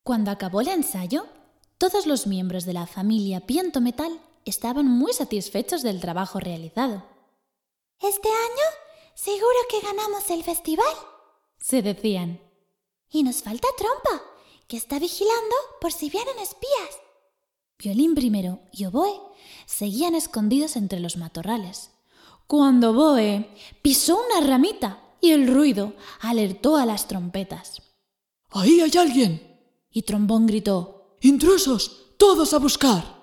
Cuando acabó el ensayo, todos los miembros de la familia Viento Metal estaban muy satisfechos del trabajo realizado. «Este año seguro que ganamos el festival», se decían. «Y nos falta Trompa, que está vigilando por si vienen espías». Violín primero y Oboe seguían escondidos entre los matorrales, cuando Oboe pisó una ramita y el ruido alertó a las trompetas. ¡Ahí hay alguien! Y Trombón gritó: ¡Intrusos! ¡Todos a buscar!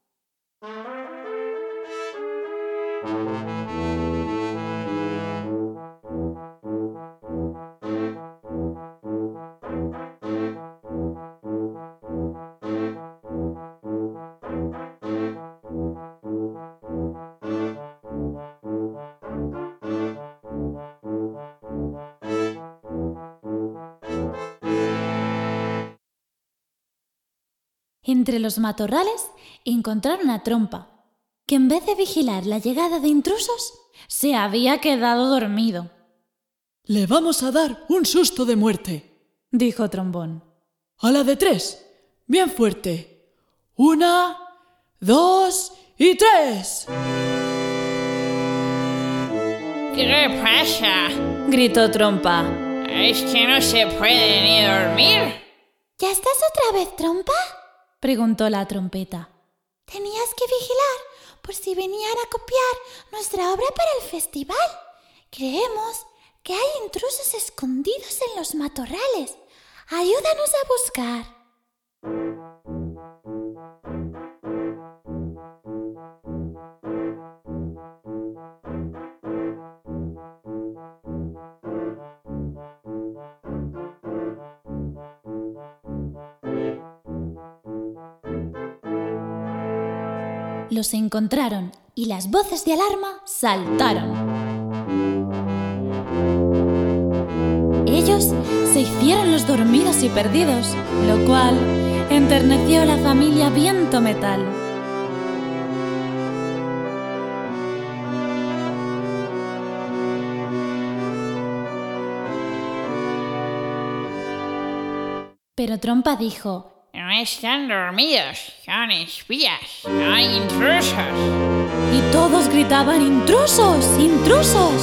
Entre los matorrales encontraron a Trompa, que en vez de vigilar la llegada de intrusos, se había quedado dormido. «Le vamos a dar un susto de muerte», dijo Trombón. «A la de 3, bien fuerte. 1, 2 y 3. ¿Qué pasa?, gritó Trompa. ¿Es que no se puede ni dormir? ¿Ya estás otra vez, Trompa?, preguntó la trompeta. «Tenías que vigilar por si venían a copiar nuestra obra para el festival. Creemos que hay intrusos escondidos en los matorrales. Ayúdanos a buscar». Los encontraron y las voces de alarma saltaron. Ellos se hicieron los dormidos y perdidos, lo cual enterneció a la familia Viento Metal. Pero Trompa dijo: No están dormidos, son espías, no hay intrusos. Y todos gritaban: ¡Intrusos! ¡Intrusos!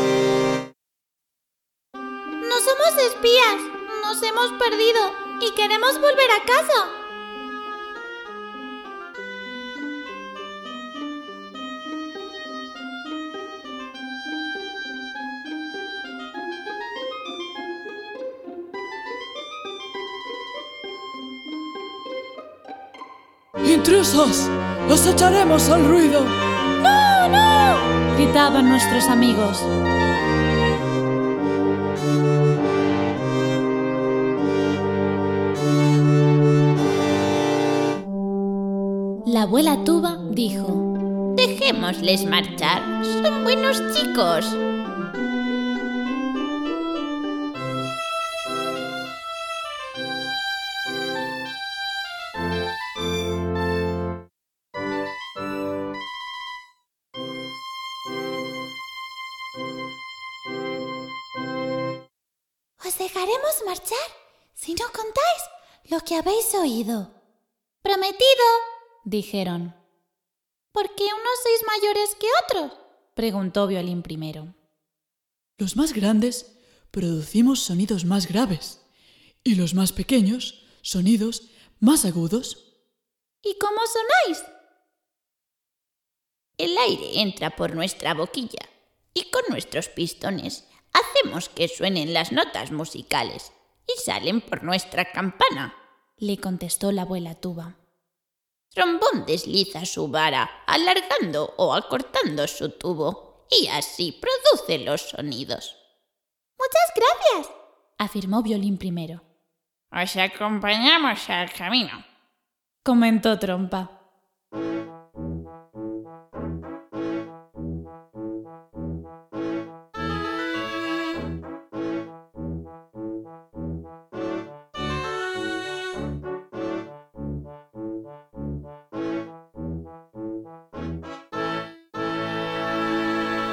No somos espías, nos hemos perdido y queremos volver a casa. ¡Intrusos! ¡Los echaremos al ruido! ¡No, no!, gritaban nuestros amigos. La abuela Tuba dijo: Dejémosles marchar, son buenos chicos. Os dejaremos marchar si no contáis lo que habéis oído. «Prometido», dijeron. «¿Por qué unos sois mayores que otros?», preguntó Violín primero. Los más grandes producimos sonidos más graves y los más pequeños sonidos más agudos. «¿Y cómo sonáis?». El aire entra por nuestra boquilla y con nuestros pistones hacemos que suenen las notas musicales y salen por nuestra campana, le contestó la abuela Tuba. Trombón desliza su vara, alargando o acortando su tubo, y así produce los sonidos. «Muchas gracias», afirmó Violín primero. «Os acompañamos al camino», comentó Trompa.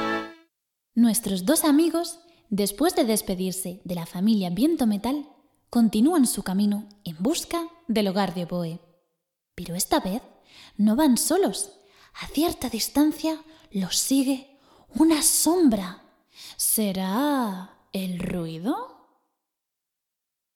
Nuestros dos amigos, después de despedirse de la familia Viento Metal, continúan su camino en busca del hogar de Oboe. Pero esta vez no van solos. A cierta distancia los sigue una sombra. ¿Será el ruido?